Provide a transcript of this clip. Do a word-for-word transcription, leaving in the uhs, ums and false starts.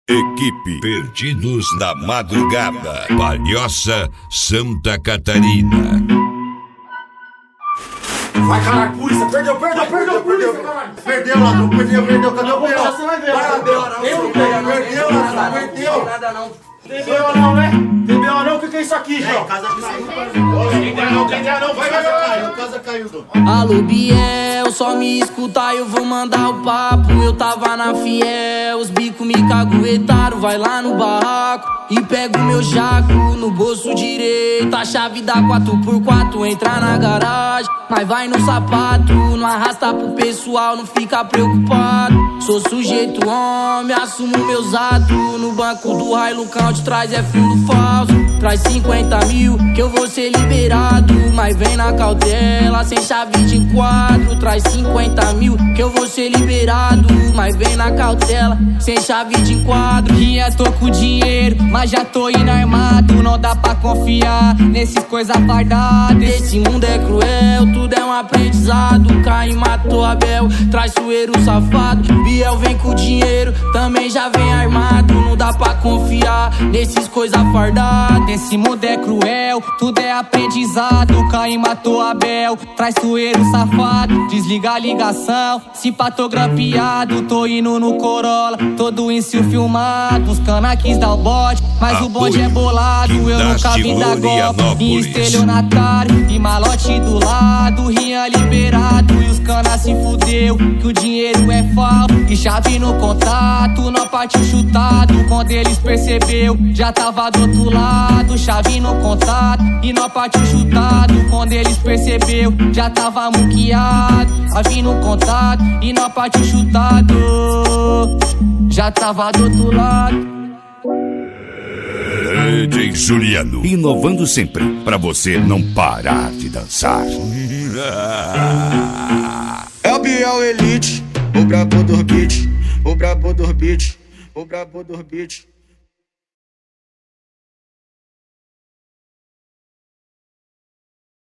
Equipe Perdidos da Madrugada, Palhoça, Santa Catarina. Vai, caralho, polícia, perdeu, perdeu, perdeu, perdeu, caralho. Perdeu, ladrão, perdeu, perdeu, cadê o peão? Você vai ver, Vai, ladrão, eu perdeu, ladrão, perdeu. nada não. Tem B O não, né? Tem B O não? O que que é isso aqui, João? Casa caiu. Tem B O não, tem B O não, vai, vai, vai. Casa caiu. Alô, Biel, só me escutar, eu vou mandar o papo. Eu tava na Fiel, os bicos me caguetaram. Vai lá no barraco e pega o meu jaco no bolso direito. A chave da quatro por quatro, entra na garagem. Mas vai no sapato, não arrasta pro pessoal, não fica preocupado. Sou sujeito homem, assumo meus atos. No banco do Hilucão de trás é fundo falso. Traz cinquenta mil que eu vou ser liberado. Mas vem na cautela, sem chave de enquadro. Traz cinquenta mil que eu vou ser liberado. Mas vem na cautela, sem chave de enquadro. E é tô com dinheiro, mas já tô indo armado. Não dá pra confiar nesses coisa fardadas. Esse mundo é cruel, tudo é um aprendizado. Caim matou Abel, traiçoeiro safado. Biel vem com dinheiro, também já vem armado. Não dá pra confiar nesses coisa fardadas. Esse mundo é cruel, tudo é aprendizado. Caim matou Abel, traiçoeiro safado. Desliga a ligação, se patografiado. Tô indo no Corolla, todo em cio filmado. Os cana quis dar o bote, mas Apoio. o bonde é bolado. Eu nunca vim da golpe, em estelionatário. E malote do lado, rinha liberado. E os cana se fudeu, que o dinheiro é falso. E chave no contato, nó partiu chutado. Quando eles percebeu, já tava do outro lado. Chave no contato, e nó partiu chutado. Quando eles percebeu, já tava muqueado. Chave no contato, e nó partiu chutado. Já tava do outro lado. D J Juliano, inovando sempre, pra você não parar de dançar. É o Biel Elite, o brabo do beat, o brabo do beat, o brabo do beat.